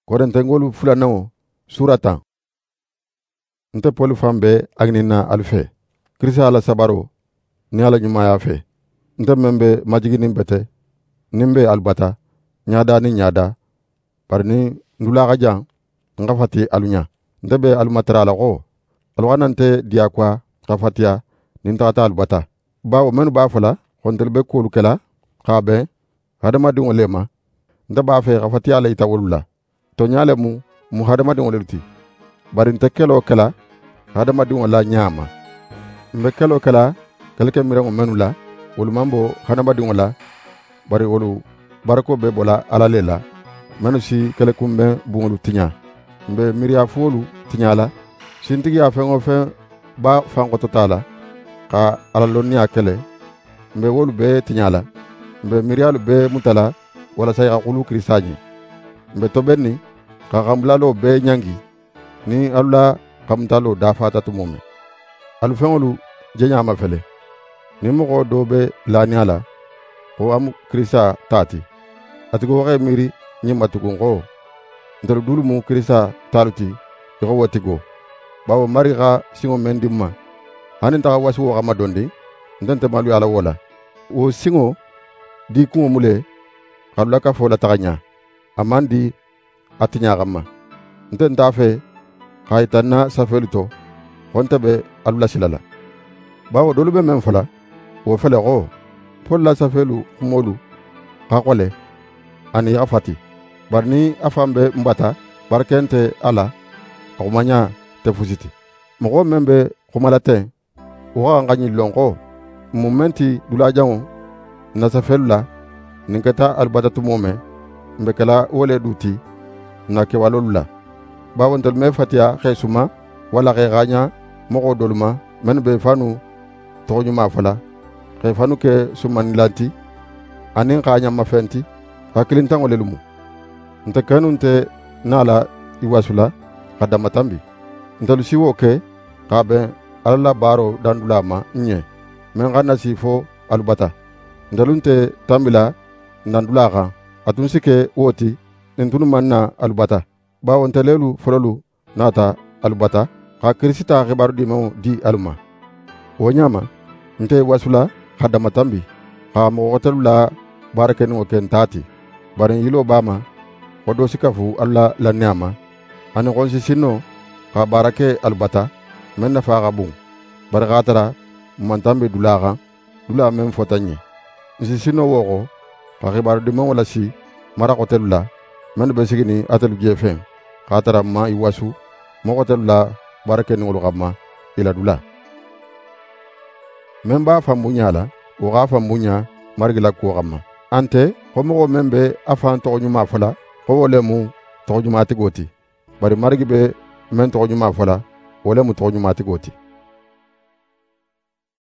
Korentengolu fulanao suratan. Nte polu fambe agnina alfe. Krista ala sabaro ni ala nyumaya fe. Nte membe majigini bete nimbe albata nyada ni nyada parni ndula jan ngafati alunya. Nte be almatara ala ko alwanante dia kwa kafatia nintata albata. Bawo menu ba fala kontel be kolu kela kabe hadama dingo lema. Nte ba fe kafatia ala ita wolula. To nyale mu hadama dingo lelti. Bari nte kelo kela hadama dingo la nyama. Mbe kelo kela kelke mirengo menu la wolu mambo hadama dingo la bari wolu barako be bola ala lela menu si kele kumbe bungolu tinya. Mbe miria folu tinya la sintigi ya fengo fen ba fango totala ka ala lonni akele mbe wolu be tinya la mbe mirialu be mutala wala say akulu krisaji mbe tobenni ka kamblalo be nyangi ni alla kamtalo dafata tumome alu fengolu jenya ma fele ni mo do be lani ala ko am krisa tati atigo waxe miri ni matugo ko ndol dulu mu krisa taluti ko watigo bawo mariga singo mendimma hanin ta wasu wa madondi ndante malu ala wala o singo di ko mule kabla ka fola taganya amandi atinya gamma ndenta fe kaytanna safelito hontabe alula silala bawo dolu be men fala wo fele ko polla safelu molu kakole ani afati barni afambe mbata barkente ala akumanya tefusiti mogo membe kumalate wa ngani lonko momenti dulajango na safella ninkata albata tumome mbekala wole duti na ke walolula bawon dol me fatia khesuma wala kheganya mogo doluma men be fanu tonyuma fala ke fanu ke suman lanti anin khanya mafenti hakilin tango lelumu nte kanunte nala iwasula kadama tambi ntalu siwo ke kabe alla baro dandulama nye men ganna sifo albata ndalunte tambila ndandulaka atun sike woti ntunu manna albata bawo ntelelu fololu nata albata ka krisita khibaru di alma wonyama nte wasula kadama tambi ka mo hotelula barakeni o kentati barin yilo bama kodo sikafu alla la nyama ani konsi sinno ka barake albata men na faga bun bargatara mantambe dulaga dula men fotanye nsi sinno woko ka khibaru di men wala si mara hotelula men be sigini atelu jefen katara ma iwasu mo hotelula barake ni wolo ila dula men ba fambunya la o ga fambunya margila ko gamma ante homo membe afan to nyuma fala ko wole mu to nyuma tigoti bari margi be men to nyuma fala wole mu to nyuma tigoti